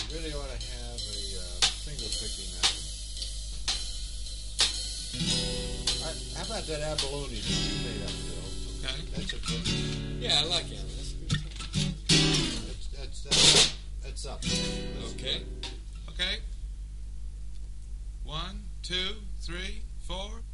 really ought to have a finger picking item. How about that abalone that you made up, Bill? Okay. That's a good. Yeah, I like it. That's up. Okay. Okay. 1, 2, 3, 4.